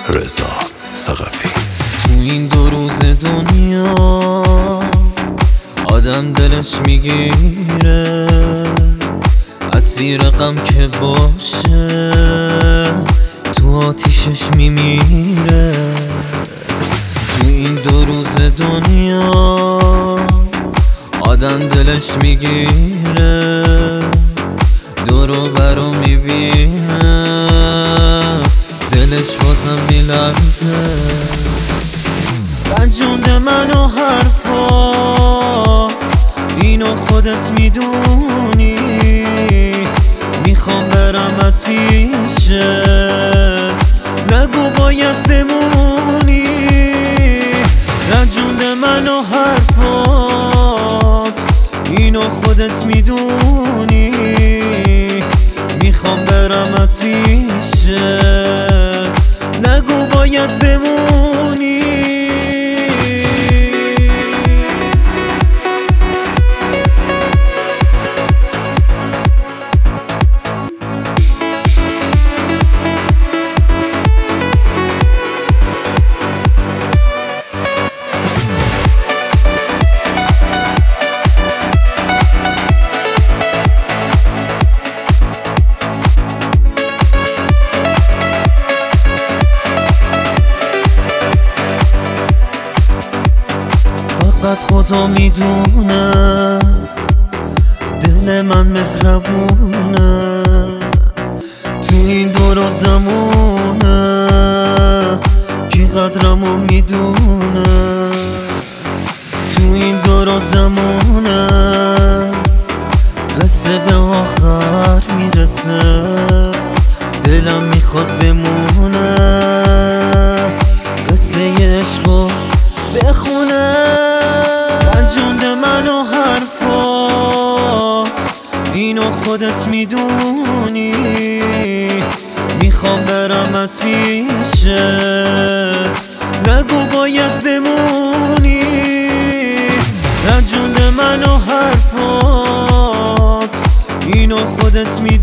رضا ثقفی. تو این 2 روز دنیا آدم دلش میگیره، اسیر غم که باشه تو آتیشش میمیره. تو این 2 روز دنیا آدم دلش میگیره، دور و برو میبینه، دلش بازم میلرزه. رنجونده منو حرفات، اینو خودت میدونی، میخوام برم از پیشت، نگو باید بمونی. رنجونده منو حرفات، اینو خودت میدونی، میخوام برم از پیشت، نگو باید بمونی. فقط خدا میدونه دل من مهربونه، تو این دور و زمونه کی قدرمو میدونه. تو این دور و زمونه قصه به آخر میرسه، دلم میخواد بمونه، قصه عشقو بخونه. رنجونده منو حرفات، اینو خودت میدونی، میخوام برم از پیشت، نگو باید بمونی. رنجونده منو حرفات، اینو خودت میدونی،